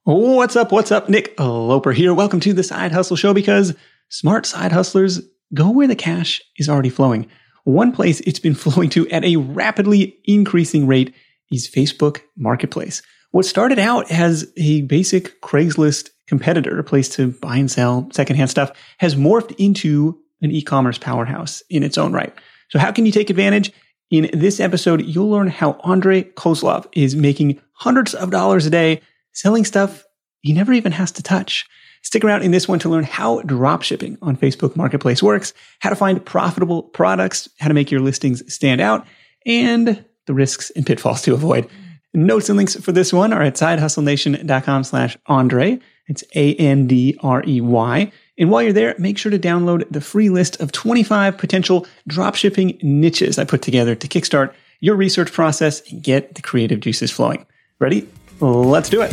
What's up? What's up? Nick Loper here. Welcome to the Side Hustle Show, because smart side hustlers go where the cash is already flowing. One place it's been flowing to at a rapidly increasing rate is Facebook Marketplace. What started out as a basic Craigslist competitor, a place to buy and sell secondhand stuff, has morphed into an e-commerce powerhouse in its own right. So how can you take advantage? In this episode, you'll learn how Andrei Kozlov is making hundreds of dollars a day selling stuff he never even has to touch. Stick around in this one to learn how dropshipping on Facebook Marketplace works, how to find profitable products, how to make your listings stand out, and the risks and pitfalls to avoid. Notes and links for this one are at sidehustlenation.com/Andrei. It's Andrey. And while you're there, make sure to download the free list of 25 potential dropshipping niches I put together to kickstart your research process and get the creative juices flowing. Ready? Let's do it.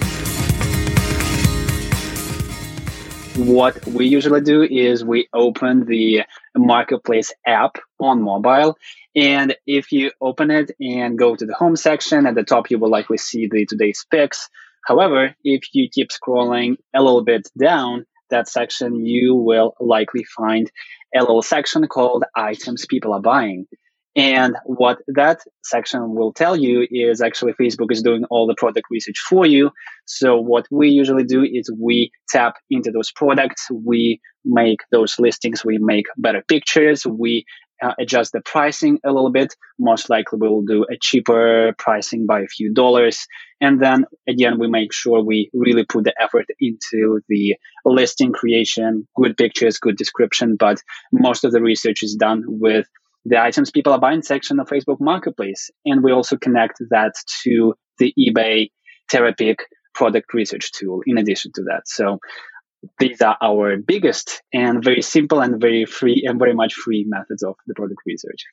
What we usually do is we open the Marketplace app on mobile. And if you open it and go to the home section, at the top, you will likely see the today's picks. However, if you keep scrolling a little bit down that section, you will likely find a little section called items people are buying. And what that section will tell you is actually Facebook is doing all the product research for you. So what we usually do is we tap into those products, we make those listings, we make better pictures, we adjust the pricing a little bit. Most likely we will do a cheaper pricing by a few dollars. And then again, we make sure we really put the effort into the listing creation, good pictures, good description. But most of the research is done with the items people are buying section of Facebook Marketplace. And we also connect that to the eBay Terapeak product research tool in addition to that. So these are our biggest and very simple and very free and very much free methods of the product research.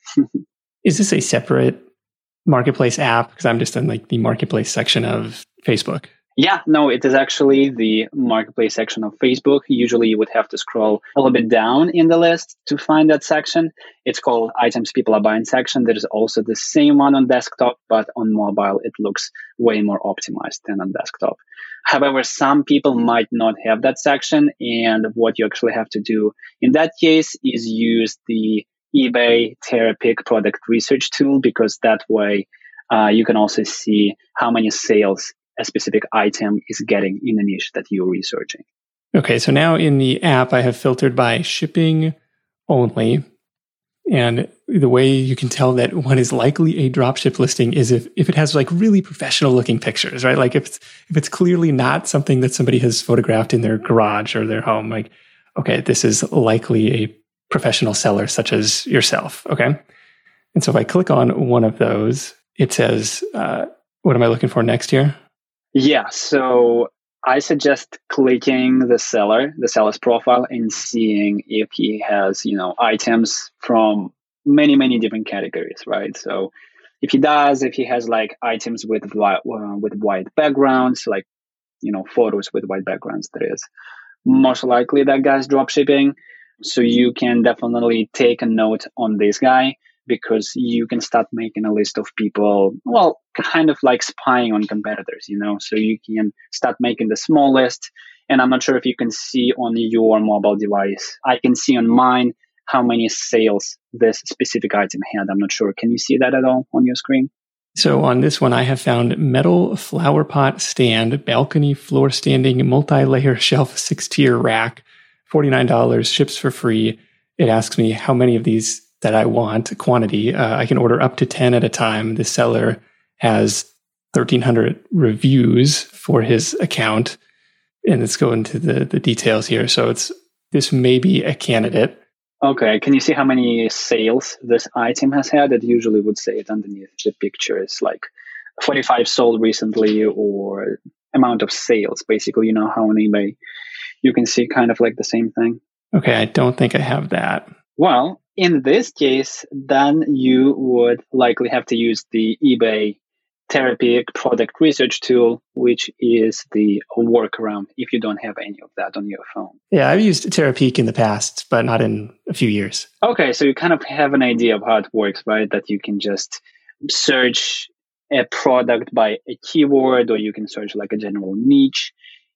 Is this a separate Marketplace app? Because I'm just in like the Marketplace section of Facebook. Yeah, no, it is actually the Marketplace section of Facebook. Usually you would have to scroll a little bit down in the list to find that section. It's called Items People Are Buying section. There is also the same one on desktop, but on mobile, it looks way more optimized than on desktop. However, some people might not have that section. And what you actually have to do in that case is use the eBay Terapeak product research tool, because that way you can also see how many sales a specific item is getting in the niche that you're researching. Okay, so now in the app, I have filtered by shipping only. And the way you can tell that one is likely a dropship listing is if it has like really professional looking pictures, right? Like if it's clearly not something that somebody has photographed in their garage or their home, like, okay, this is likely a professional seller such as yourself, okay? And so if I click on one of those, it says, what am I looking for next here? Yeah, so I suggest clicking the seller's profile, and seeing if he has, items from many, many different categories, right? So if he does, if he has like items with white backgrounds, like, photos with white backgrounds, that is most likely that guy's dropshipping. So you can definitely take a note on this guy, because you can start making a list of people, well, kind of like spying on competitors, so you can start making the small list. And I'm not sure if you can see on your mobile device. I can see on mine how many sales this specific item had. I'm not sure. Can you see that at all on your screen? So on this one, I have found metal flower pot stand, balcony floor standing, multi-layer shelf, 6-tier rack, $49, ships for free. It asks me how many of these that I want, quantity. I can order up to 10 at a time. The seller has 1,300 reviews for his account. And let's go into the details here. So this may be a candidate. Okay. Can you see how many sales this item has had? It usually would say it underneath the picture. It's like 45 sold recently, or amount of sales. Basically, how on eBay you can see kind of like the same thing. Okay. I don't think I have that. Well, in this case, then you would likely have to use the eBay Terapeak product research tool, which is the workaround if you don't have any of that on your phone. Yeah, I've used Terapeak in the past, but not in a few years. Okay, so you kind of have an idea of how it works, right? That you can just search a product by a keyword, or you can search like a general niche.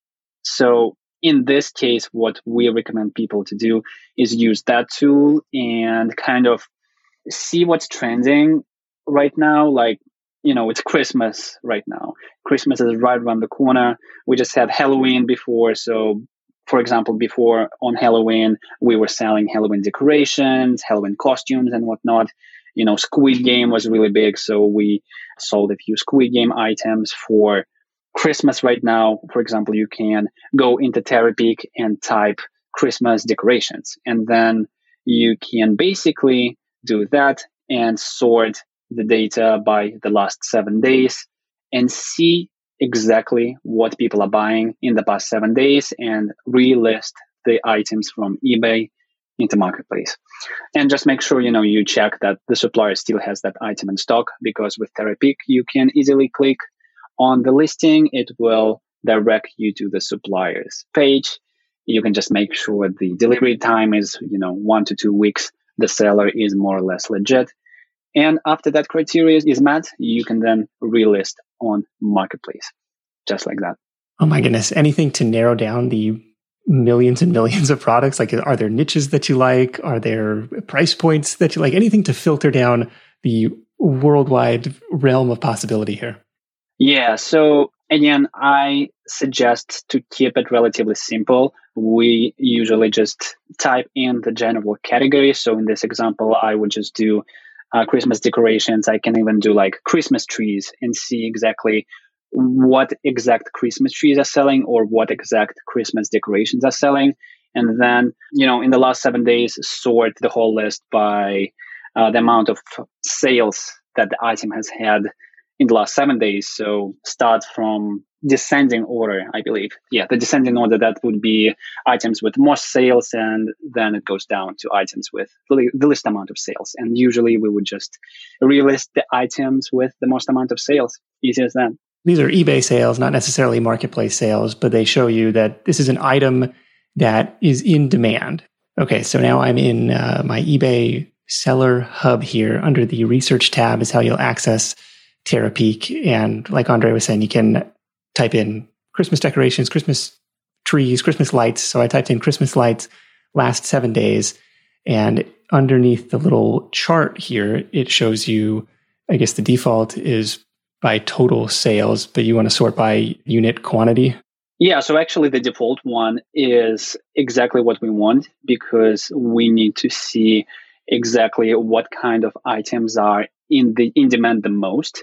So in this case, what we recommend people to do is use that tool and kind of see what's trending right now. Like, it's Christmas right now. Christmas is right around the corner. We just had Halloween before. So, for example, before on Halloween, we were selling Halloween decorations, Halloween costumes and whatnot. Squid Game was really big. So we sold a few Squid Game items. For Christmas right now, for example, you can go into Terapeak and type Christmas decorations. And then you can basically do that and sort the data by the last 7 days and see exactly what people are buying in the past 7 days and relist the items from eBay into Marketplace. And just make sure, you check that the supplier still has that item in stock, because with Terapeak, you can easily click on the listing. It will direct you to the supplier's page. You can just make sure the delivery time is, 1 to 2 weeks. The seller is more or less legit. And after that criteria is met, you can then relist on Marketplace, just like that. Oh my goodness. Anything to narrow down the millions and millions of products? Like, are there niches that you like? Are there price points that you like? Anything to filter down the worldwide realm of possibility here? Yeah. So again, I suggest to keep it relatively simple. We usually just type in the general category. So in this example, I would just do Christmas decorations. I can even do like Christmas trees and see exactly what exact Christmas trees are selling or what exact Christmas decorations are selling. And then, in the last 7 days, sort the whole list by the amount of sales that the item has had in the last 7 days. So start from descending order, I believe. Yeah, the descending order, that would be items with more sales, and then it goes down to items with the least amount of sales. And usually we would just relist the items with the most amount of sales. Easy as that. These are eBay sales, not necessarily Marketplace sales, but they show you that this is an item that is in demand. Okay, so now I'm in my eBay Seller Hub here. Under the Research tab is how you'll access Terapeak. And like Andre was saying, you can type in Christmas decorations, Christmas trees, Christmas lights. So I typed in Christmas lights last 7 days. And underneath the little chart here, it shows you, I guess the default is by total sales, but you want to sort by unit quantity. Yeah, so actually the default one is exactly what we want, because we need to see exactly what kind of items are in demand the most.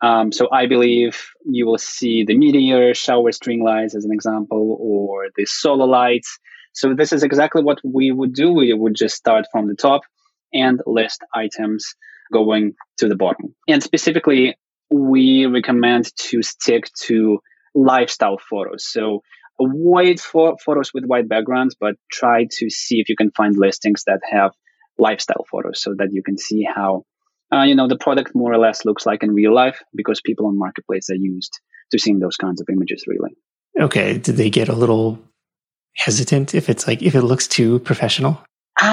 So I believe you will see the Meteor shower string lights as an example, or the solar lights. So this is exactly what we would do. We would just start from the top and list items going to the bottom. And specifically, we recommend to stick to lifestyle photos. So avoid photos with white backgrounds, but try to see if you can find listings that have lifestyle photos, so that you can see how the product more or less looks like in real life, because people on Marketplace are used to seeing those kinds of images, really. Okay. Did they get a little hesitant if it looks too professional?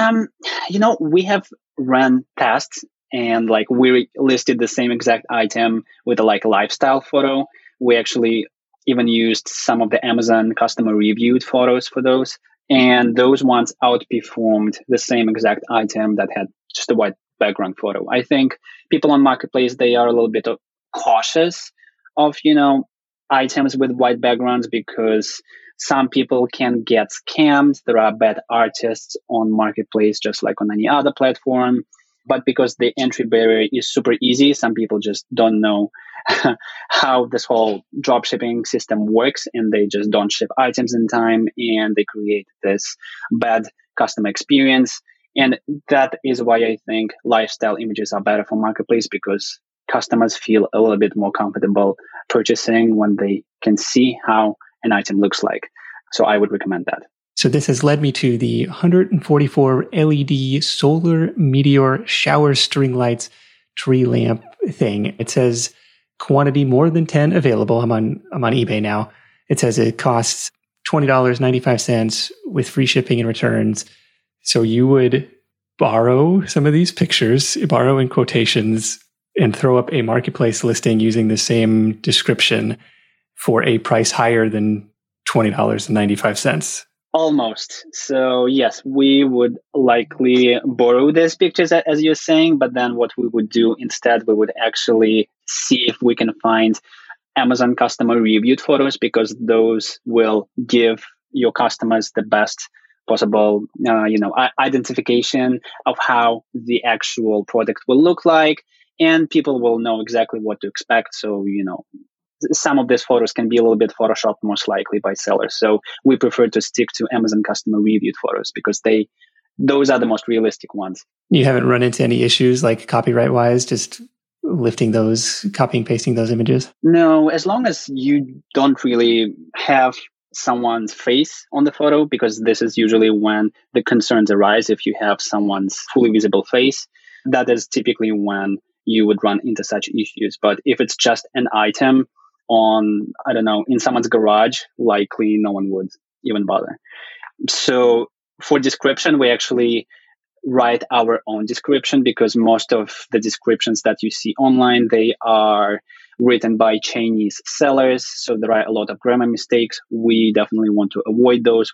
We have run tests, and we listed the same exact item with a lifestyle photo. We actually even used some of the Amazon customer reviewed photos for those. And those ones outperformed the same exact item that had just a white background photo. I think people on Marketplace, they are a little bit cautious of, items with white backgrounds, because some people can get scammed. There are bad artists on Marketplace, just like on any other platform. But because the entry barrier is super easy, some people just don't know how this whole dropshipping system works, and they just don't ship items in time, and they create this bad customer experience. And that is why I think lifestyle images are better for Marketplace, because customers feel a little bit more comfortable purchasing when they can see how an item looks like. So I would recommend that. So this has led me to the 144 LED solar Meteor shower string lights tree lamp thing. It says quantity more than 10 available. I'm on eBay now. It says it costs $20.95 with free shipping and returns. So you would borrow some of these pictures, borrow in quotations, and throw up a marketplace listing using the same description for a price higher than $20.95. Almost. So yes, we would likely borrow these pictures as you're saying, but then what we would do instead, we would actually see if we can find Amazon customer reviewed photos, because those will give your customers the best possible, identification of how the actual product will look like, and people will know exactly what to expect. So, some of these photos can be a little bit photoshopped most likely by sellers. So we prefer to stick to Amazon customer reviewed photos because those are the most realistic ones. You haven't run into any issues like copyright wise, just lifting those, copying, pasting those images? No, as long as you don't really have someone's face on the photo, because this is usually when the concerns arise. If you have someone's fully visible face, that is typically when you would run into such issues. But if it's just an item on, I don't know, in someone's garage, likely no one would even bother. So for description, we actually write our own description, because most of the descriptions that you see online, they are written by Chinese sellers. So there are a lot of grammar mistakes. We definitely want to avoid those.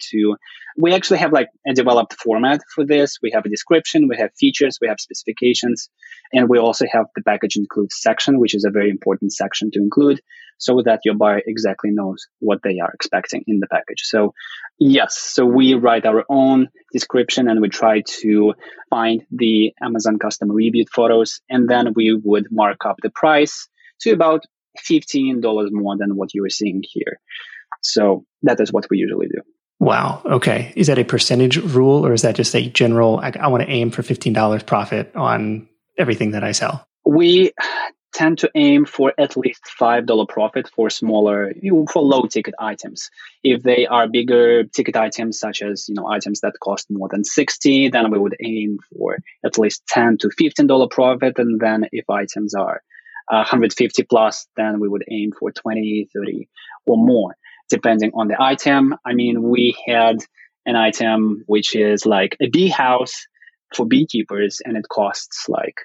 We actually have like a developed format for this. We have a description, we have features, we have specifications, and we also have the package includes section, which is a very important section to include so that your buyer exactly knows what they are expecting in the package. So yes, so we write our own description and we try to find the Amazon customer reviewed photos, and then we would mark up the price to about $15 more than what you are seeing here. So that is what we usually do. Wow. Okay. Is that a percentage rule, or is that just a general, I want to aim for $15 profit on everything that I sell? We tend to aim for at least $5 profit for for low ticket items. If they are bigger ticket items, such as, items that cost more than $60, then we would aim for at least $10 to $15 profit. And then if items are 150 plus, then we would aim for 20, 30 or more, depending on the item. I mean, we had an item which is like a bee house for beekeepers, and it costs like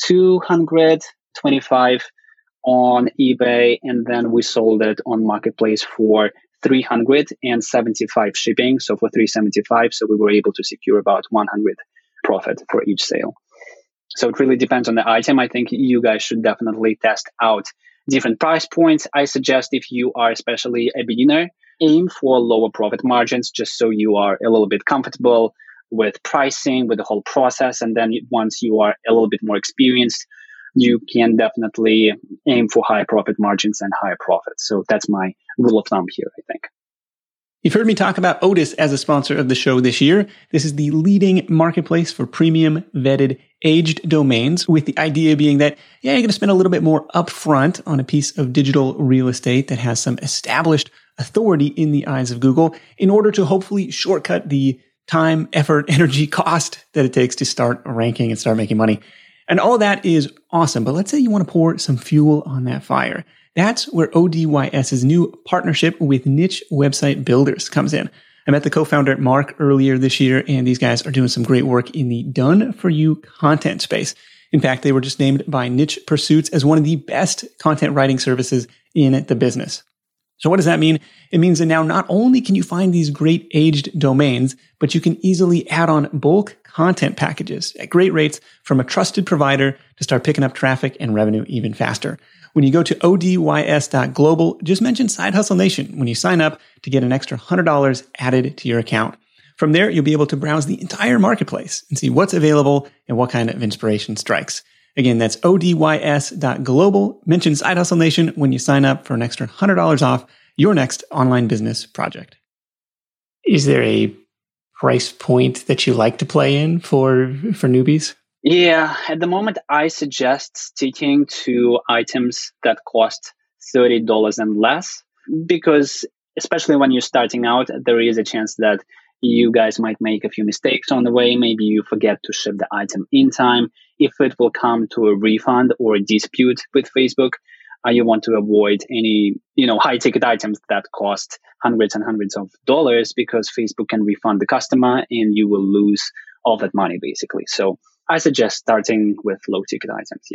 $225 on eBay, and then we sold it on Marketplace for $375 shipping. So for $375, so we were able to secure about $100 profit for each sale. So it really depends on the item. I think you guys should definitely test out different price points. I suggest if you are especially a beginner, aim for lower profit margins, just so you are a little bit comfortable with pricing, with the whole process. And then once you are a little bit more experienced, you can definitely aim for higher profit margins and higher profits. So that's my rule of thumb here, I think. You've heard me talk about Otis as a sponsor of the show this year. This is the leading marketplace for premium vetted aged domains, with the idea being that, you're going to spend a little bit more upfront on a piece of digital real estate that has some established authority in the eyes of Google in order to hopefully shortcut the time, effort, energy, cost that it takes to start ranking and start making money. And all of that is awesome. But let's say you want to pour some fuel on that fire. That's where ODYS's new partnership with Niche Website Builders comes in. I met the co-founder Mark earlier this year, and these guys are doing some great work in the done-for-you content space. In fact, they were just named by Niche Pursuits as one of the best content writing services in the business. So what does that mean? It means that now not only can you find these great aged domains, but you can easily add on bulk content packages at great rates from a trusted provider to start picking up traffic and revenue even faster. When you go to odys.global, just mention Side Hustle Nation when you sign up to get an extra $100 added to your account. From there, you'll be able to browse the entire marketplace and see what's available and what kind of inspiration strikes. Again, that's odys.global. Mention Side Hustle Nation when you sign up for an extra $100 off your next online business project. Is there a price point that you like to play in for newbies? Yeah, at the moment, I suggest sticking to items that cost $30 and less, because especially when you're starting out, there is a chance that you guys might make a few mistakes on the way. Maybe you forget to ship the item in time. If it will come to a refund or a dispute with Facebook, you want to avoid any, high ticket items that cost hundreds and hundreds of dollars, because Facebook can refund the customer and you will lose all that money basically. So I suggest starting with low ticket items. Yes.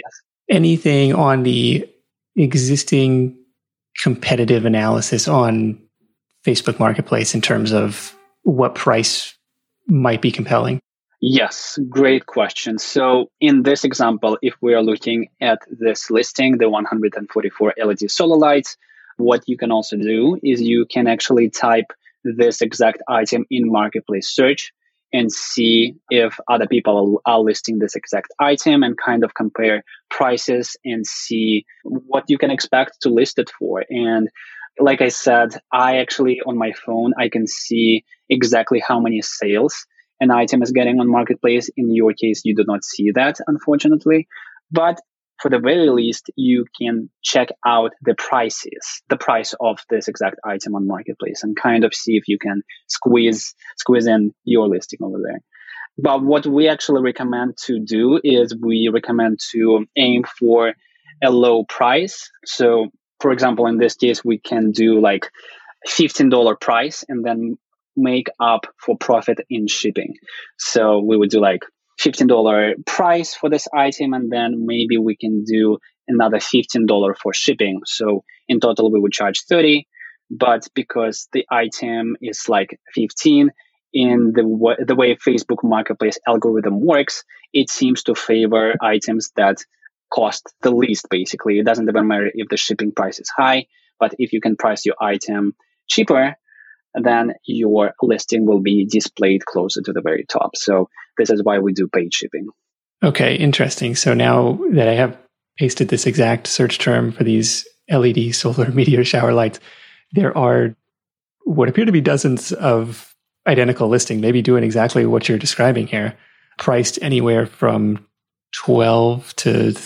anything on the existing competitive analysis on Facebook Marketplace in terms of what price might be compelling? Yes, great question. So in this example, if we are looking at this listing, the 144 LED solar lights, what you can also do is you can actually type this exact item in Marketplace search and see if other people are listing this exact item and kind of compare prices and see what you can expect to list it for. And like I said, I actually on my phone, I can see exactly how many sales an item is getting on Marketplace. In your case, you do not see that, unfortunately. But for the very least, you can check out the price of this exact item on Marketplace and kind of see if you can squeeze in your listing over there. But what we actually recommend to do is we recommend to aim for a low price. So, for example, in this case, we can do like $15 price and then make up for profit in shipping. So we would do like $15 price for this item, and then maybe we can do another $15 for shipping. So in total, we would charge 30. But because the item is like 15, in the way Facebook Marketplace algorithm works, it seems to favor items that cost the least, basically. It doesn't even matter if the shipping price is high, but if you can price your item cheaper, then your listing will be displayed closer to the very top. So this is why we do paid shipping. Okay, interesting. So now that I have pasted this exact search term for these LED solar meteor shower lights, there are what appear to be dozens of identical listings, maybe doing exactly what you're describing here, priced anywhere from $12 to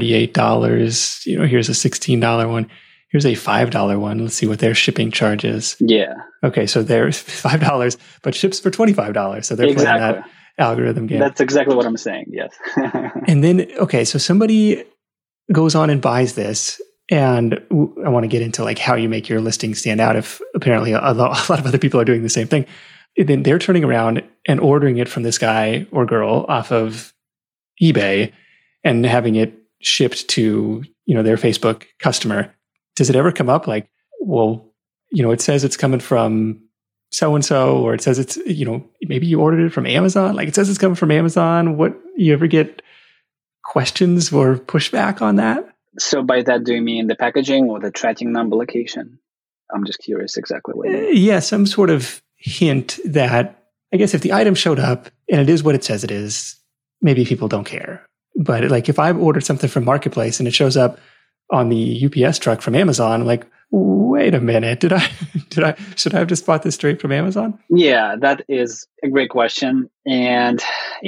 $38. Here's a $16 one. Here's a $5 one. Let's see what their shipping charge is. Yeah. Okay, so there's $5, but ships for $25. So they're playing that algorithm game. That's exactly what I'm saying, yes. And then, okay, so somebody goes on and buys this, and I want to get into like how you make your listing stand out if apparently a lot of other people are doing the same thing. And then they're turning around and ordering it from this guy or girl off of eBay and having it shipped to, their Facebook customer. Does it ever come up like, well, it says it's coming from so-and-so, or it says it's, maybe you ordered it from Amazon. Like it says it's coming from Amazon. What, you ever get questions or pushback on that? So by that, do you mean the packaging or the tracking number location? I'm just curious exactly what you mean. Yeah, some sort of hint that, I guess if the item showed up and it is what it says it is, maybe people don't care. But like if I've ordered something from Marketplace and it shows up on the UPS truck from Amazon, I'm like, wait a minute, should I have just bought this straight from Amazon? Yeah, that is a great question. And,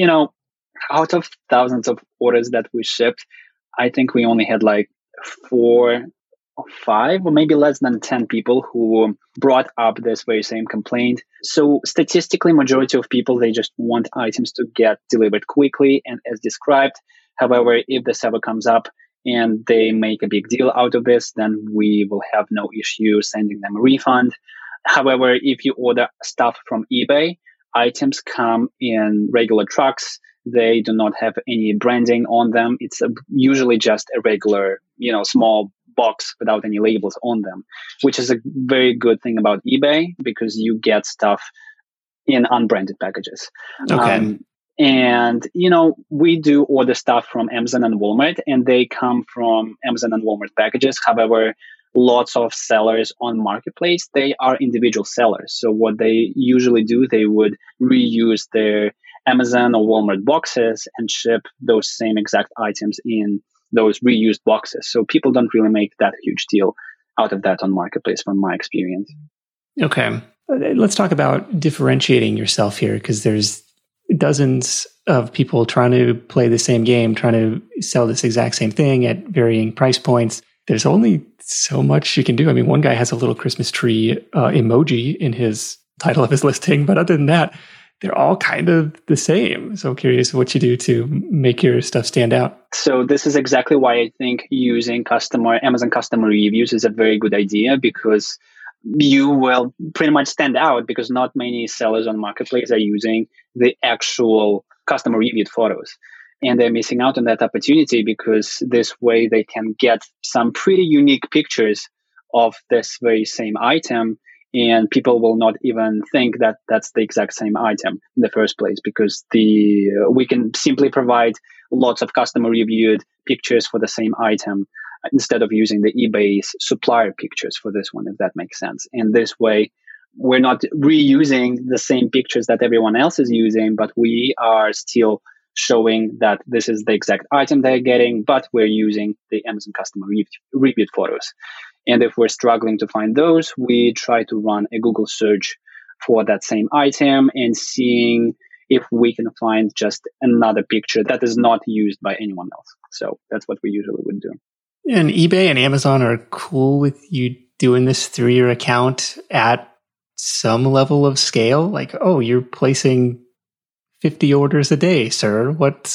out of thousands of orders that we shipped, I think we only had like 4 or 5 or maybe less than 10 people who brought up this very same complaint. So statistically, majority of people, they just want items to get delivered quickly and as described. However, if this ever comes up and they make a big deal out of this, then we will have no issue sending them a refund. However, if you order stuff from eBay, items come in regular trucks. They do not have any branding on them. It's usually just a regular, small box without any labels on them, which is a very good thing about eBay because you get stuff in unbranded packages. Okay. And, we do order stuff from Amazon and Walmart, and they come from Amazon and Walmart packages. However, lots of sellers on Marketplace, they are individual sellers. So what they usually do, they would reuse their Amazon or Walmart boxes and ship those same exact items in those reused boxes. So people don't really make that huge deal out of that on Marketplace from my experience. Okay. Let's talk about differentiating yourself here, because there's dozens of people trying to play the same game, trying to sell this exact same thing at varying price points. There's only so much you can do. I mean, one guy has a little Christmas tree emoji in his title of his listing, but other than that, they're all kind of the same. So I'm curious what you do to make your stuff stand out. So this is exactly why I think using Amazon customer reviews is a very good idea, because you will pretty much stand out because not many sellers on Marketplace are using the actual customer reviewed photos. And they're missing out on that opportunity because this way they can get some pretty unique pictures of this very same item. And people will not even think that that's the exact same item in the first place, because we can simply provide lots of customer reviewed pictures for the same item instead of using the eBay's supplier pictures for this one, if that makes sense. And this way, we're not reusing the same pictures that everyone else is using, but we are still showing that this is the exact item they're getting, but we're using the Amazon customer reviewed photos. And if we're struggling to find those, we try to run a Google search for that same item and seeing if we can find just another picture that is not used by anyone else. So that's what we usually would do. And eBay and Amazon are cool with you doing this through your account at some level of scale? Like, oh, you're placing 50 orders a day, sir.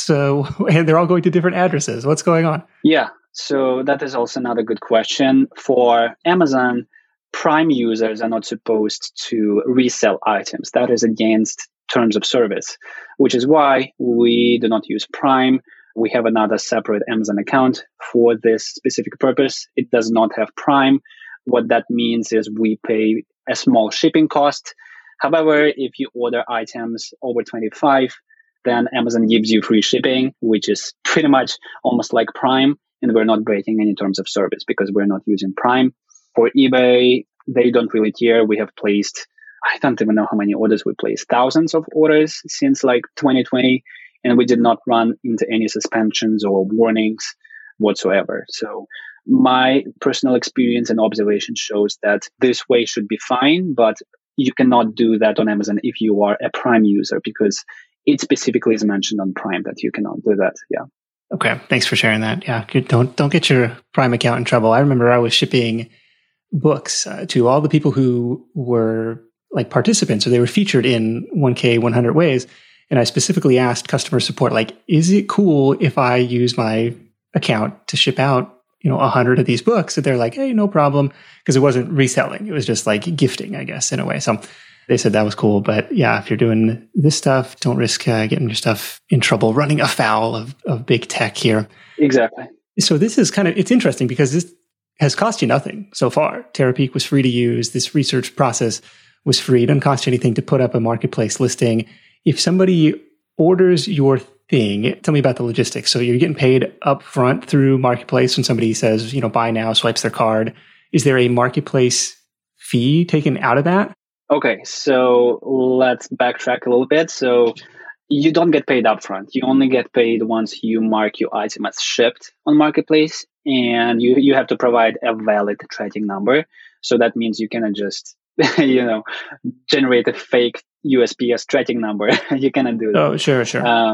And they're all going to different addresses. What's going on? Yeah. So that is also another good question. For Amazon, Prime users are not supposed to resell items. That is against terms of service, which is why we do not use Prime. We have another separate Amazon account for this specific purpose. It does not have Prime. What that means is we pay a small shipping cost. However, if you order items over 25, then Amazon gives you free shipping, which is pretty much almost like Prime. And we're not breaking any terms of service because we're not using Prime. For eBay, they don't really care. We have placed, I don't even know how many orders we placed, thousands of orders since like 2020. And we did not run into any suspensions or warnings whatsoever. So my personal experience and observation shows that this way should be fine, but you cannot do that on Amazon if you are a Prime user, because it specifically is mentioned on Prime that you cannot do that. Yeah. Okay. Thanks for sharing that. Yeah. Good. Don't get your Prime account in trouble. I remember I was shipping books to all the people who were like participants, or they were featured in 1K 100 Ways. And I specifically asked customer support, like, is it cool if I use my account to ship out 100 of these books? And they're like, hey, no problem. Because it wasn't reselling. It was just like gifting, I guess, in a way. So they said that was cool. But yeah, if you're doing this stuff, don't risk getting your stuff in trouble, running afoul of big tech here. Exactly. So this is it's interesting because this has cost you nothing so far. Terapeak was free to use. This research process was free. It doesn't cost you anything to put up a marketplace listing. If somebody orders your thing, tell me about the logistics. So you're getting paid up front through Marketplace when somebody says, buy now, swipes their card. Is there a marketplace fee taken out of that? Okay, so let's backtrack a little bit. So you don't get paid up front. You only get paid once you mark your item as shipped on Marketplace, and you have to provide a valid tracking number. So that means you cannot just generate a fake USPS tracking number. You cannot do that. Oh, sure.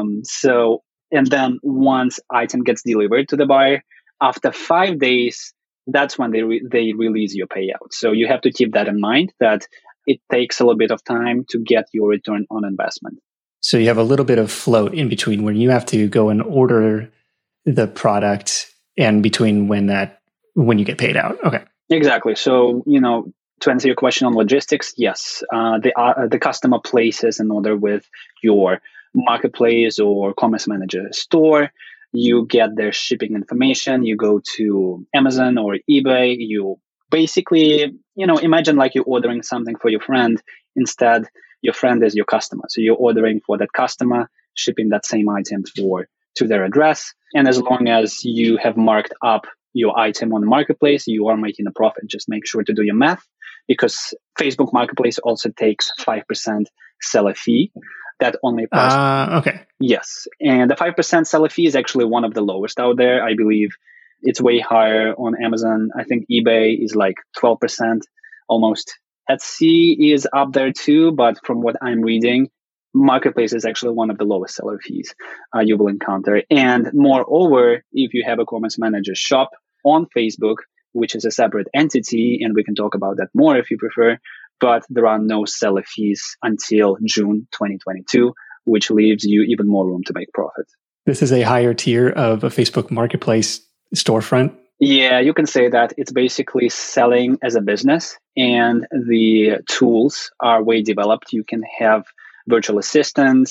And then once item gets delivered to the buyer, after 5 days, that's when they release your payout. So you have to keep that in mind, that it takes a little bit of time to get your return on investment. So you have a little bit of float in between when you have to go and order the product and between when you get paid out. Okay. Exactly. So, to answer your question on logistics, yes, the customer places an order with your Marketplace or Commerce Manager store. You get their shipping information. You go to Amazon or eBay. You basically, imagine like you're ordering something for your friend. Instead, your friend is your customer. So you're ordering for that customer, shipping that same item to their address. And as long as you have marked up your item on the Marketplace, you are making a profit. Just make sure to do your math, because Facebook Marketplace also takes 5% seller fee. That only applies. Okay. Yes. And the 5% seller fee is actually one of the lowest out there. I believe it's way higher on Amazon. I think eBay is like 12% almost. Etsy is up there too, but from what I'm reading, Marketplace is actually one of the lowest seller fees you will encounter. And moreover, if you have a Commerce Manager shop on Facebook, which is a separate entity, and we can talk about that more if you prefer, but there are no seller fees until June 2022, which leaves you even more room to make profit. This is a higher tier of a Facebook Marketplace storefront? Yeah, you can say that. It's basically selling as a business, and the tools are way developed. You can have virtual assistants.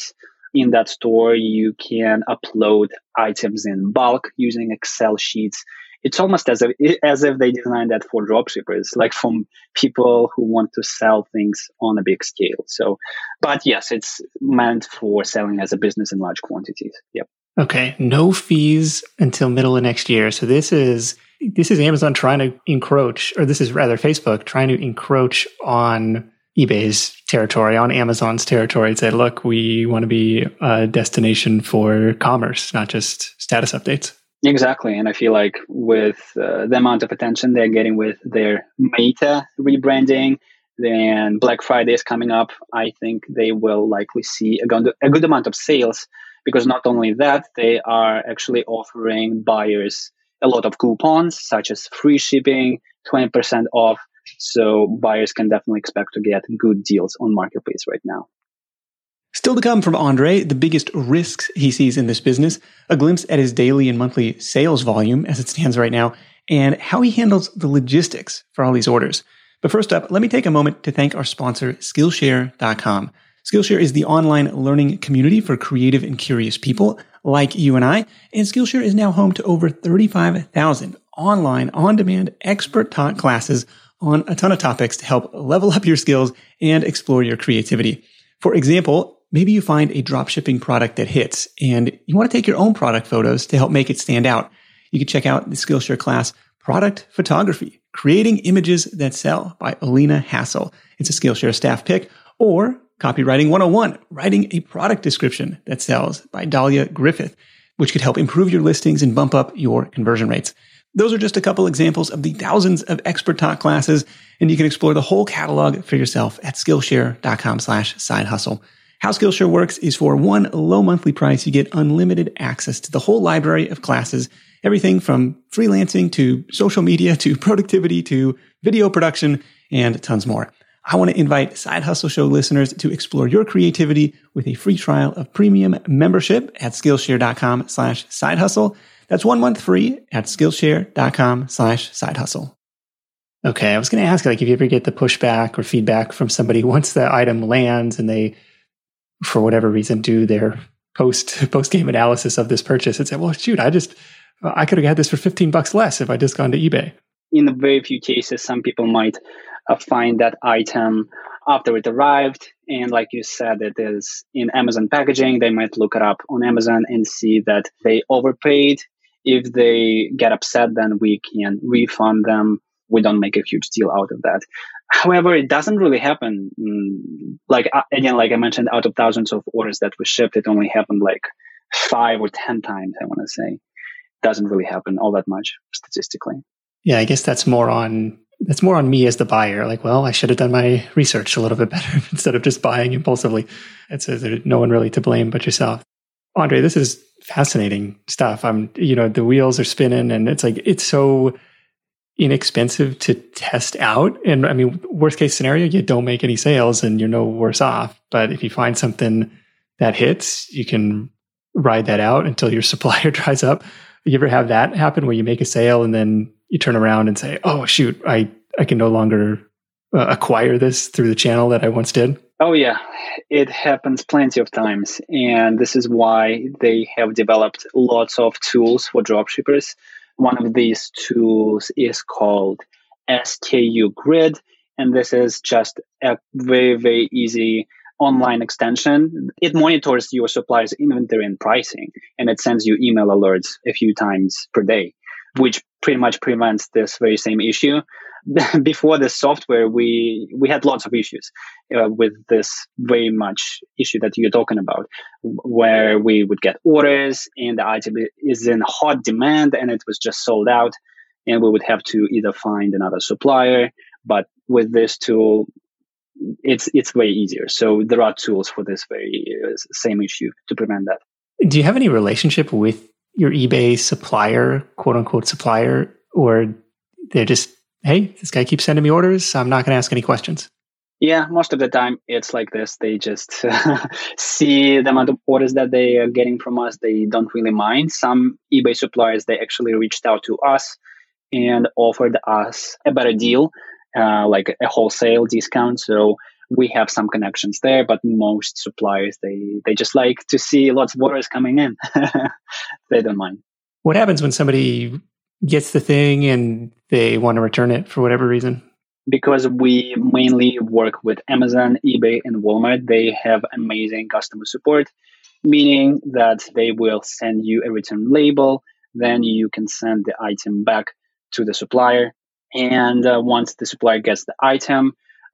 in that store, you can upload items in bulk using Excel sheets. It's almost as if they designed that for dropshippers, like from people who want to sell things on a big scale. So, but yes, it's meant for selling as a business in large quantities. Yep. Okay, no fees until middle of next year. So this is Amazon trying to encroach, or this is rather Facebook trying to encroach on eBay's territory, on Amazon's territory, and say, look, we want to be a destination for commerce, not just status updates. Exactly. And I feel like with the amount of attention they're getting with their Meta rebranding, then Black Friday is coming up, I think they will likely see a good amount of sales, because not only that, they are actually offering buyers a lot of coupons, such as free shipping, 20% off. So buyers can definitely expect to get good deals on Marketplace right now. Still to come from Andre, the biggest risks he sees in this business, a glimpse at his daily and monthly sales volume as it stands right now, and how he handles the logistics for all these orders. But first up, let me take a moment to thank our sponsor, Skillshare.com. Skillshare is the online learning community for creative and curious people like you and I, and Skillshare is now home to over 35,000 online, on-demand, expert-taught classes on a ton of topics to help level up your skills and explore your creativity. For example, maybe you find a dropshipping product that hits and you want to take your own product photos to help make it stand out. You can check out the Skillshare class, Product Photography, Creating Images That Sell by Alina Hassel. It's a Skillshare staff pick. Or Copywriting 101, Writing a Product Description That Sells by Dahlia Griffith, which could help improve your listings and bump up your conversion rates. Those are just a couple examples of the thousands of expert taught classes, and you can explore the whole catalog for yourself at Skillshare.com/side hustle. How Skillshare works is for one low monthly price, you get unlimited access to the whole library of classes, everything from freelancing to social media to productivity to video production and tons more. I want to invite Side Hustle Show listeners to explore your creativity with a free trial of premium membership at Skillshare.com/side hustle. That's 1 month free at Skillshare.com/side hustle. Okay, I was going to ask, like, if you ever get the pushback or feedback from somebody once the item lands and they, for whatever reason, do their post-game analysis of this purchase and say, well, shoot, I could have had this for $15 less if I just gone to eBay. In a very few cases, some people might find that item after it arrived. And like you said, it is in Amazon packaging. They might look it up on Amazon and see that they overpaid. If they get upset, then we can refund them. We don't make a huge deal out of that. However, it doesn't really happen. Like I mentioned, out of thousands of orders that were shipped, it only happened like 5 or 10 times, I want to say. It doesn't really happen all that much statistically. Yeah, I guess that's more on me as the buyer. Like, well, I should have done my research a little bit better instead of just buying impulsively. There's no one really to blame but yourself. Andre, this is fascinating stuff. The wheels are spinning, and it's so inexpensive to test out. And I mean, worst case scenario, you don't make any sales and you're no worse off. But if you find something that hits, you can ride that out until your supplier dries up. You ever have that happen where you make a sale and then you turn around and say, oh, shoot, I can no longer acquire this through the channel that I once did? Oh, yeah. It happens plenty of times. And this is why they have developed lots of tools for dropshippers. One of these tools is called SKU Grid. And this is just a very, very easy online extension. It monitors your supplier's inventory and pricing, and it sends you email alerts a few times per day, which pretty much prevents this very same issue. Before the software, we had lots of issues with this very much issue that you're talking about, where we would get orders and the item is in hot demand and it was just sold out, and we would have to either find another supplier. But with this tool, it's way easier. So there are tools for this very same issue to prevent that. Do you have any relationship with your eBay supplier, quote unquote supplier, or they're just, hey, this guy keeps sending me orders, I'm not going to ask any questions? Yeah, most of the time it's like this. They just see the amount of orders that they are getting from us. They don't really mind. Some eBay suppliers, they actually reached out to us and offered us a better deal, like a wholesale discount. So We have some connections there, but most suppliers, they just like to see lots of orders coming in. They don't mind. What happens when somebody gets the thing and they want to return it for whatever reason? Because we mainly work with Amazon, eBay, and Walmart, they have amazing customer support, meaning that they will send you a return label. Then you can send the item back to the supplier. And once the supplier gets the item,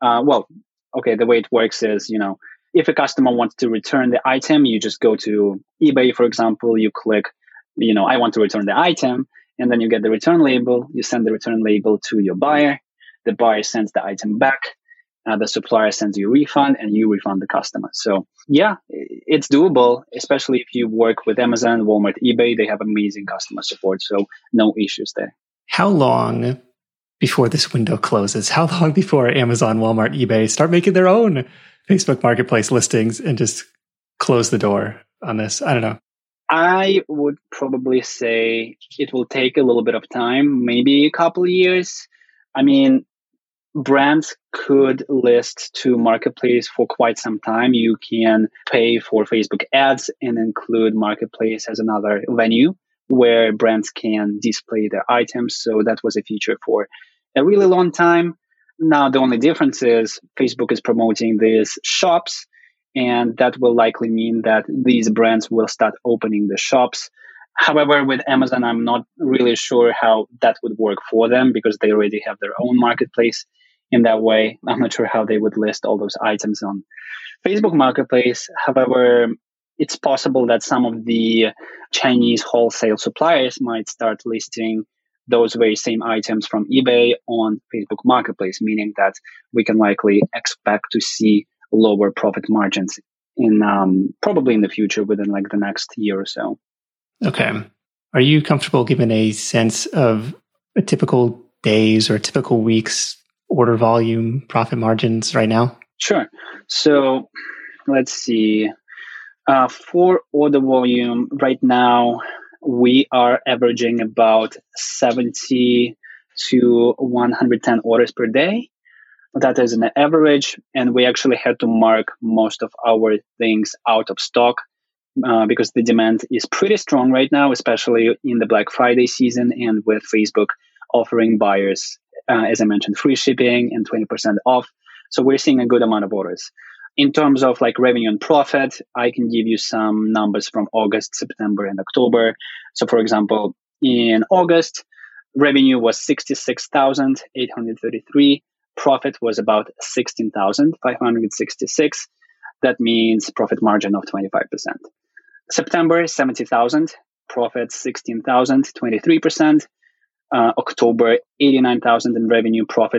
the way it works is, if a customer wants to return the item, you just go to eBay, for example, you click, I want to return the item, and then you get the return label. You send the return label to your buyer. The buyer sends the item back. The supplier sends you a refund, and you refund the customer. So yeah, it's doable, especially if you work with Amazon, Walmart, eBay. They have amazing customer support, so no issues there. How long before this window closes? How long before Amazon, Walmart, eBay start making their own Facebook Marketplace listings and just close the door on this? I don't know. I would probably say it will take a little bit of time, maybe a couple of years. I mean, brands could list to Marketplace for quite some time. You can pay for Facebook ads and include Marketplace as another venue where brands can display their items. So that was a feature for a really long time. Now, the only difference is Facebook is promoting these shops, and that will likely mean that these brands will start opening the shops. However, with Amazon, I'm not really sure how that would work for them because they already have their own marketplace. In that way, I'm not sure how they would list all those items on Facebook Marketplace. However, it's possible that some of the Chinese wholesale suppliers might start listing those very same items from eBay on Facebook Marketplace, meaning that we can likely expect to see lower profit margins in probably in the future within like the next year or so. Okay. Are you comfortable giving a sense of a typical days or typical weeks order volume, profit margins right now? Sure. So let's see. For order volume right now, we are averaging about 70 to 110 orders per day. That is an average, and we actually had to mark most of our things out of stock because the demand is pretty strong right now, especially in the Black Friday season and with Facebook offering buyers, as I mentioned, free shipping and 20% off. So we're seeing a good amount of orders. In terms of like revenue and profit, I can give you some numbers from August, September, and October. So for example, in August, revenue was 66,833. Profit was about 16,566. That means profit margin of 25%. September, 70,000. Profit 16,000, 23%. October, 89,000 in revenue. Profit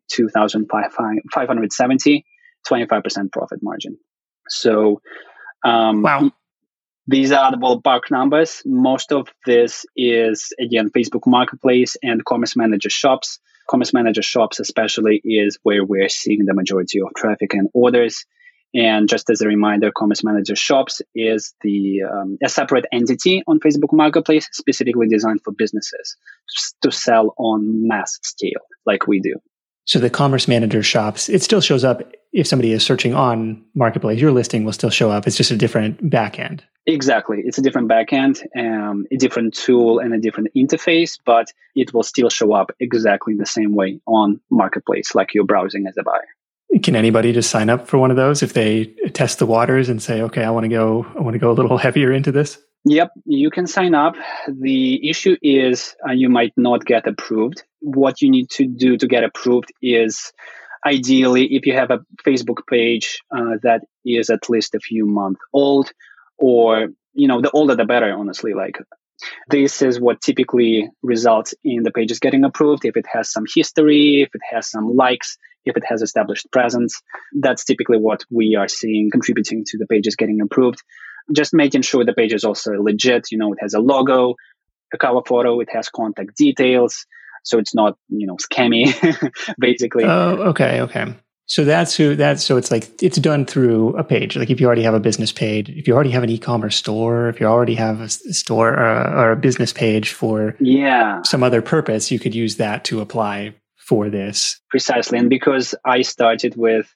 22,570. 25% profit margin. So, wow. These are the ballpark numbers. Most of this is, again, Facebook Marketplace and Commerce Manager shops. Commerce Manager shops especially is where we're seeing the majority of traffic and orders. And just as a reminder, Commerce Manager shops is a separate entity on Facebook Marketplace, specifically designed for businesses to sell on mass scale like we do. So the Commerce Manager shops, it still shows up if somebody is searching on Marketplace. Your listing will still show up. It's just a different backend. Exactly. It's a different backend, a different tool, and a different interface, but it will still show up exactly the same way on Marketplace, like you're browsing as a buyer. Can anybody just sign up for one of those if they test the waters and say, okay, I want to go a little heavier into this? Yep, you can sign up. The issue is you might not get approved. What you need to do to get approved is ideally, if you have a Facebook page that is at least a few months old, or, the older the better, honestly. Like, this is what typically results in the pages getting approved. If it has some history, if it has some likes, if it has established presence, that's typically what we are seeing contributing to the pages getting approved. Just making sure the page is also legit. It has a logo, a cover photo, it has contact details. So it's not, scammy, basically. Oh, okay. So so it's like, it's done through a page. Like if you already have a business page, if you already have an e-commerce store, if you already have a store or a business page for some other purpose, you could use that to apply for this. Precisely. And because I started with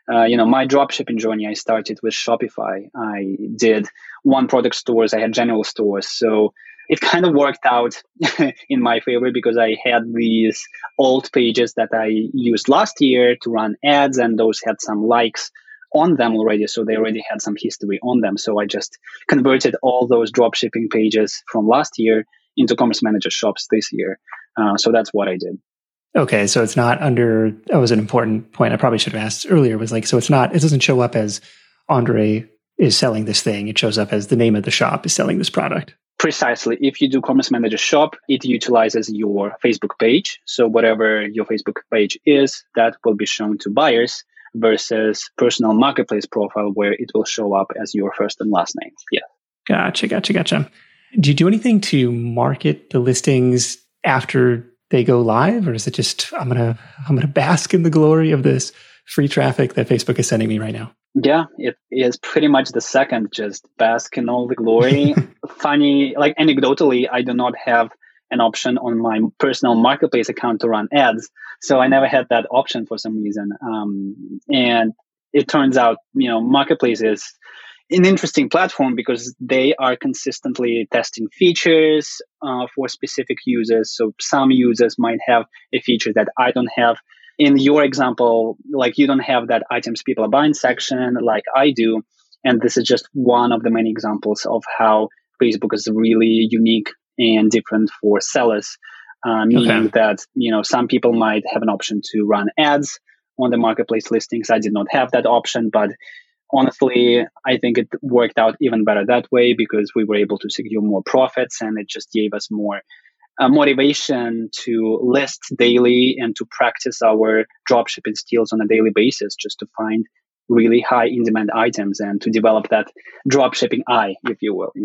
My dropshipping journey, I started with Shopify. I did one product stores. I had general stores. So it kind of worked out in my favor because I had these old pages that I used last year to run ads, and those had some likes on them already. So they already had some history on them. So I just converted all those dropshipping pages from last year into Commerce Manager shops this year. So that's what I did. Okay, so it's not under, that was an important point I probably should have asked earlier, was like, so it's not, it doesn't show up as Andre is selling this thing. It shows up as the name of the shop is selling this product. Precisely. If you do Commerce Manager shop, it utilizes your Facebook page. So whatever your Facebook page is, that will be shown to buyers versus personal marketplace profile where it will show up as your first and last name. Yeah. Gotcha. Do you do anything to market the listings after they go live, or is it just I'm gonna bask in the glory of this free traffic that Facebook is sending me right now? Yeah, it is pretty much the second, just bask in all the glory. Funny, like anecdotally, I do not have an option on my personal marketplace account to run ads, so I never had that option for some reason. And it turns out, marketplace is an interesting platform because they are consistently testing features for specific users. So some users might have a feature that I don't have. In your example, like you don't have that items people are buying section like I do. And this is just one of the many examples of how Facebook is really unique and different for sellers, meaning that, some people might have an option to run ads on the marketplace listings. I did not have that option, but honestly, I think it worked out even better that way because we were able to secure more profits, and it just gave us more motivation to list daily and to practice our dropshipping skills on a daily basis, just to find really high in-demand items and to develop that dropshipping eye, if you will.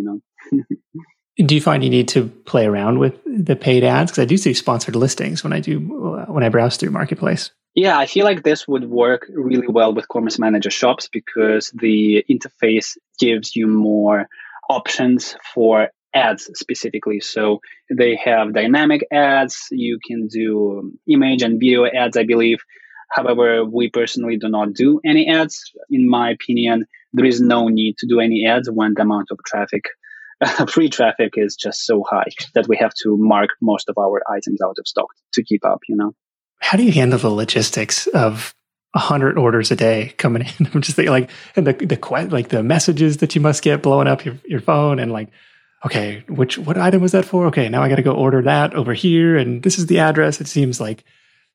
Do you find you need to play around with the paid ads? Because I do see sponsored listings when I browse through Marketplace. Yeah, I feel like this would work really well with Commerce Manager shops because the interface gives you more options for ads specifically. So they have dynamic ads. You can do image and video ads, I believe. However, we personally do not do any ads. In my opinion, there is no need to do any ads when the amount of traffic, free traffic, is just so high that we have to mark most of our items out of stock to keep up, How do you handle the logistics of 100 orders a day coming in? I'm just thinking, and the messages that you must get blowing up your phone, and okay, what item was that for? Okay, now I got to go order that over here, and this is the address. It seems like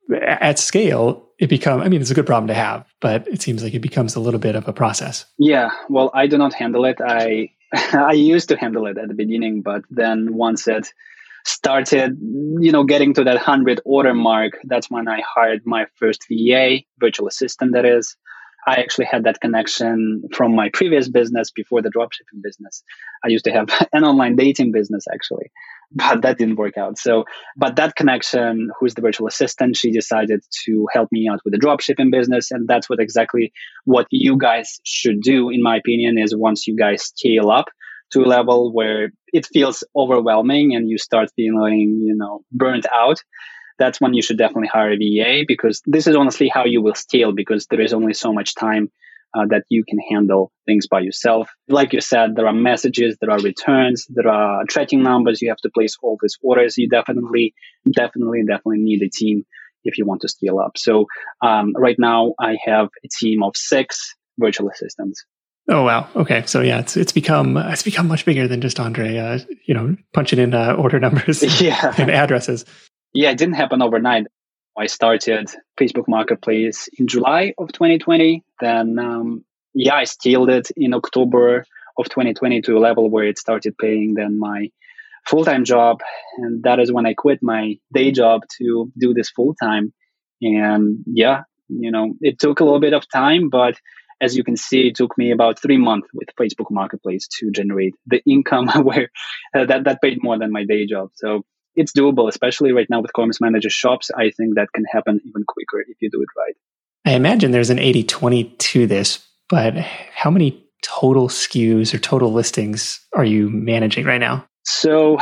at scale, it's a good problem to have, but it seems like it becomes a little bit of a process. Yeah, well, I do not handle it. I used to handle it at the beginning, but then once it started, getting to that 100 order mark, that's when I hired my first VA, virtual assistant, that is. I actually had that connection from my previous business before the dropshipping business. I used to have an online dating business, actually, but that didn't work out. But that connection, who's the virtual assistant, she decided to help me out with the dropshipping business. And that's exactly what you guys should do, in my opinion, is once you guys scale up to a level where it feels overwhelming and you start feeling, burnt out, that's when you should definitely hire a VA, because this is honestly how you will scale, because there is only so much time that you can handle things by yourself. Like you said, there are messages, there are returns, there are tracking numbers. You have to place all these orders. You definitely need a team if you want to scale up. So right now I have a team of 6 virtual assistants. Oh, wow. Okay. So yeah, it's become much bigger than just Andre, punching in order numbers and addresses. Yeah, it didn't happen overnight. I started Facebook Marketplace in July of 2020. Then, I scaled it in October of 2020 to a level where it started paying then my full-time job. And that is when I quit my day job to do this full-time. And it took a little bit of time, but as you can see, it took me about 3 months with Facebook Marketplace to generate the income where that paid more than my day job. So it's doable, especially right now with Commerce Manager shops. I think that can happen even quicker if you do it right. I imagine there's an 80-20 to this, but how many total SKUs or total listings are you managing right now? So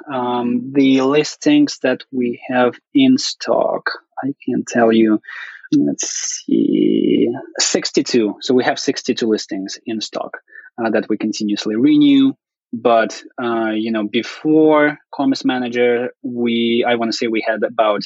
the listings that we have in stock, I can tell you, let's see, 62. So we have 62 listings in stock that we continuously renew. But before Commerce Manager, I want to say we had about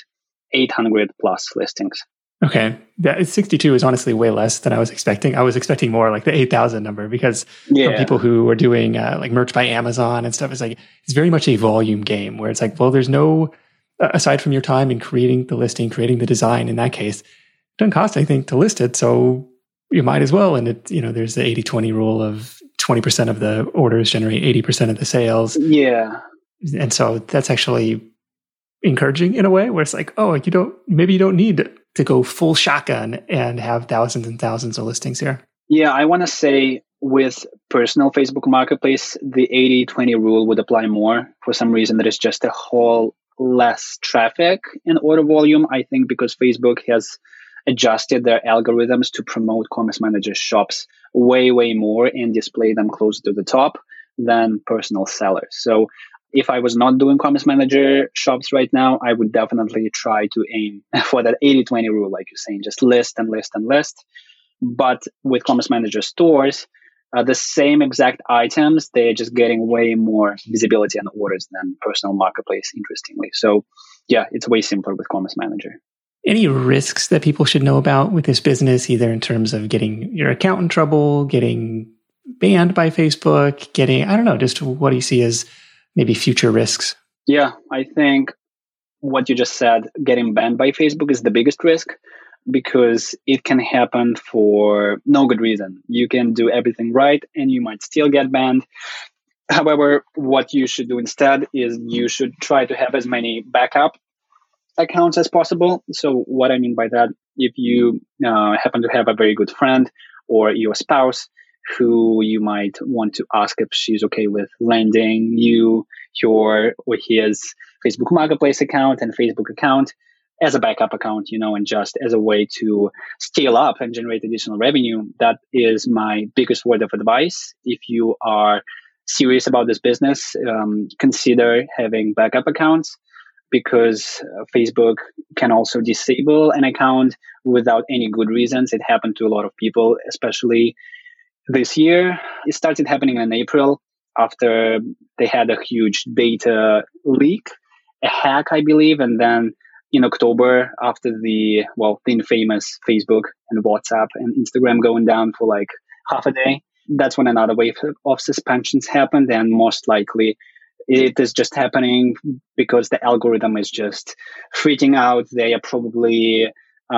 800 plus listings. Okay. That 62 is honestly way less than I was expecting. I was expecting more like the 8,000 number, because from people who are doing like merch by Amazon and stuff, it's very much a volume game where it's like, well, there's no, aside from your time in creating the listing, creating the design, in that case, it doesn't cost anything to list it. So you might as well. And there's the 80-20 rule of 20% of the orders generate 80% of the sales. Yeah. And so that's actually encouraging in a way where it's like, oh, maybe you don't need to go full shotgun and have thousands and thousands of listings here. Yeah, I want to say with personal Facebook Marketplace, the 80-20 rule would apply more. For some reason, there is just a whole less traffic in order volume. I think because Facebook has adjusted their algorithms to promote Commerce Manager shops way, way more and display them closer to the top than personal sellers. So if I was not doing Commerce Manager shops right now, I would definitely try to aim for that 80-20 rule, like you're saying, just list and list and list. But with Commerce Manager stores, the same exact items, they're just getting way more visibility and orders than personal marketplace, interestingly. So yeah, it's way simpler with Commerce Manager. Any risks that people should know about with this business, either in terms of getting your account in trouble, getting banned by Facebook, just what do you see as maybe future risks? Yeah, I think what you just said, getting banned by Facebook is the biggest risk, because it can happen for no good reason. You can do everything right and you might still get banned. However, what you should do instead is you should try to have as many backup accounts as possible. So what I mean by that, if you happen to have a very good friend or your spouse who you might want to ask if she's okay with lending you your or his Facebook Marketplace account and Facebook account as a backup account, and just as a way to scale up and generate additional revenue, that is my biggest word of advice. If you are serious about this business, consider having backup accounts, because Facebook can also disable an account without any good reasons. It happened to a lot of people, especially this year. It started happening in April after they had a huge data leak, a hack, I believe. And then in October, after the infamous Facebook and WhatsApp and Instagram going down for like half a day, that's when another wave of suspensions happened. And most likely it is just happening because the algorithm is just freaking out. They are probably,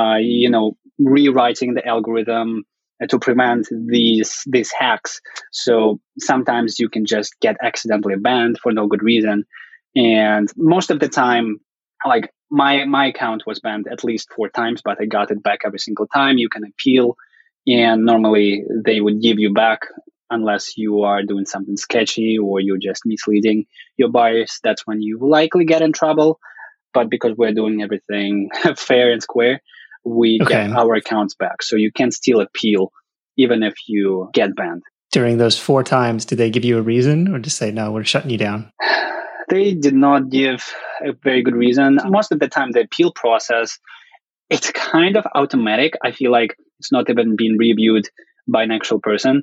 rewriting the algorithm to prevent these hacks. So sometimes you can just get accidentally banned for no good reason. And most of the time, like my account was banned at least 4 times, but I got it back every single time. You can appeal, and normally they would give you back unless you are doing something sketchy or you're just misleading your buyers. That's when you likely get in trouble. But because we're doing everything fair and square, we get our accounts back. So you can still appeal even if you get banned. During those 4 times, did they give you a reason or just say, no, we're shutting you down? They did not give a very good reason. Most of the time, the appeal process, it's kind of automatic. I feel like it's not even being reviewed by an actual person,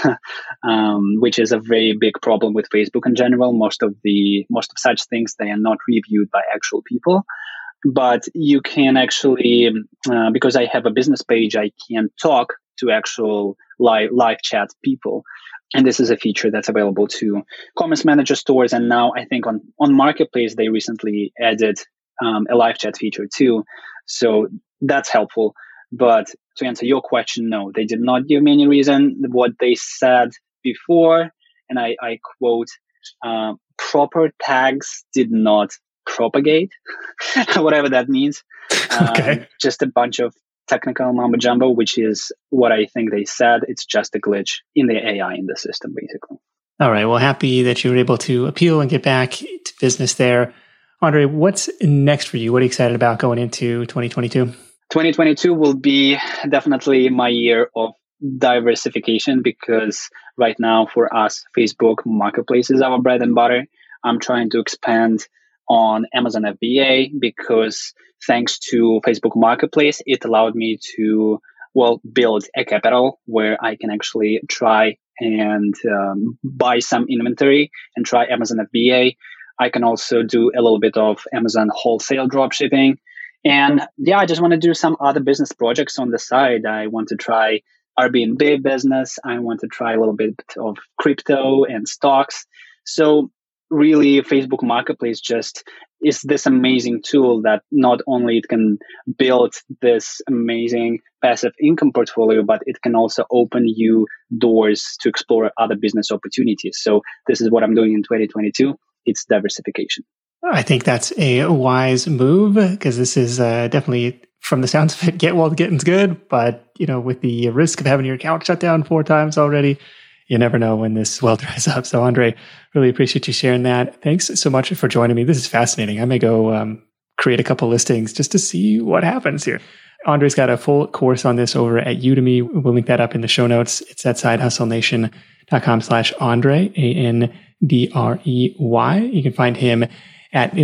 which is a very big problem with Facebook in general. Most of such things, they are not reviewed by actual people. But you can actually, because I have a business page, I can talk to actual live chat people. And this is a feature that's available to Commerce Manager stores. And now I think on Marketplace, they recently added a live chat feature too. So that's helpful. But to answer your question, no, they did not give me any reason. What they said before, and I quote, proper tags did not propagate, whatever that means. Okay. Just a bunch of technical mumbo jumbo, which is what I think they said. It's just a glitch in the AI in the system, basically. All right. Well, happy that you were able to appeal and get back to business there. Andre, what's next for you? What are you excited about going into 2022? 2022 will be definitely my year of diversification, because right now for us, Facebook Marketplace is our bread and butter. I'm trying to expand on Amazon FBA because thanks to Facebook Marketplace, it allowed me to, build a capital where I can actually try and buy some inventory and try Amazon FBA. I can also do a little bit of Amazon wholesale dropshipping. And I just want to do some other business projects on the side. I want to try Airbnb business. I want to try a little bit of crypto and stocks. So really, Facebook Marketplace just is this amazing tool that not only it can build this amazing passive income portfolio, but it can also open you doors to explore other business opportunities. So this is what I'm doing in 2022. It's diversification. I think that's a wise move because this is definitely, from the sounds of it, getting's good. But, with the risk of having your account shut down 4 times already, you never know when this well dries up. So, Andre, really appreciate you sharing that. Thanks so much for joining me. This is fascinating. I may go create a couple listings just to see what happens here. Andre's got a full course on this over at Udemy. We'll link that up in the show notes. It's at sidehustlenation.com/Andre, ANDREY. You can find him at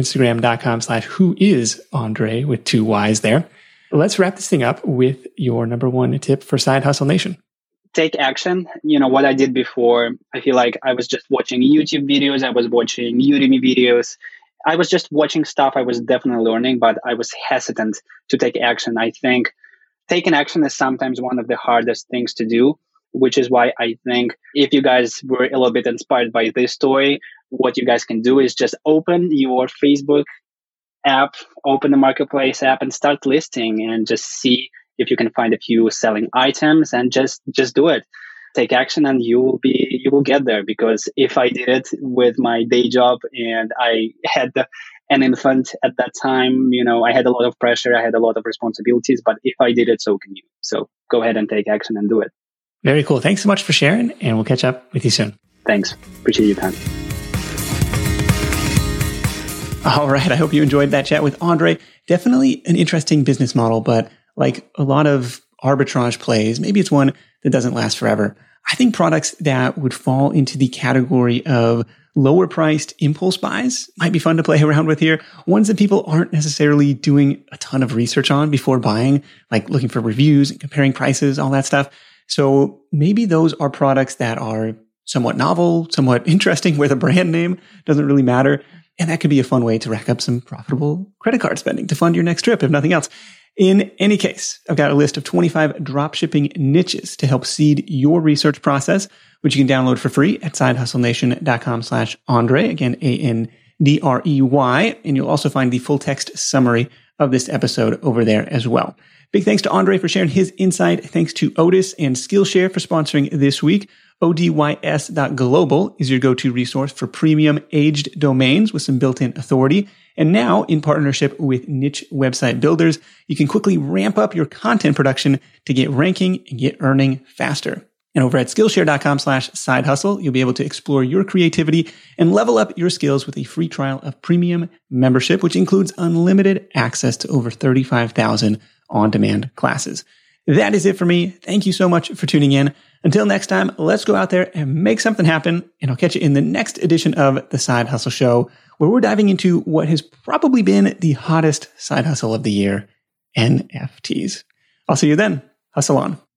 Instagram.com/whoisandre with 2 Y's there. Let's wrap this thing up with your number 1 tip for Side Hustle Nation. Take action. What I did before, I feel like I was just watching YouTube videos. I was watching Udemy videos. I was just watching stuff. I was definitely learning, but I was hesitant to take action. I think taking action is sometimes one of the hardest things to do, which is why I think if you guys were a little bit inspired by this story, what you guys can do is just open your Facebook app, open the Marketplace app and start listing and just see if you can find a few selling items and just do it. Take action and you will get there. Because if I did it with my day job and I had an infant at that time, I had a lot of pressure, I had a lot of responsibilities, but if I did it, so can you. So go ahead and take action and do it. Very cool. Thanks so much for sharing, and we'll catch up with you soon. Thanks. Appreciate your time. All right. I hope you enjoyed that chat with Andre. Definitely an interesting business model, but like a lot of arbitrage plays, maybe it's one that doesn't last forever. I think products that would fall into the category of lower priced impulse buys might be fun to play around with here. Ones that people aren't necessarily doing a ton of research on before buying, like looking for reviews and comparing prices, all that stuff. So maybe those are products that are somewhat novel, somewhat interesting, where the brand name doesn't really matter. And that could be a fun way to rack up some profitable credit card spending to fund your next trip, if nothing else. In any case, I've got a list of 25 dropshipping niches to help seed your research process, which you can download for free at sidehustlenation.com/Andre. Again, ANDREY. And you'll also find the full text summary of this episode over there as well. Big thanks to Andre for sharing his insight. Thanks to Otis and Skillshare for sponsoring this week. ODYS.global is your go-to resource for premium aged domains with some built-in authority. And now, in partnership with Niche Website Builders, you can quickly ramp up your content production to get ranking and get earning faster. And over at Skillshare.com/sidehustle, you'll be able to explore your creativity and level up your skills with a free trial of premium membership, which includes unlimited access to over 35,000 on-demand classes. That is it for me. Thank you so much for tuning in. Until next time, let's go out there and make something happen. And I'll catch you in the next edition of The Side Hustle Show, where we're diving into what has probably been the hottest side hustle of the year, NFTs. I'll see you then. Hustle on.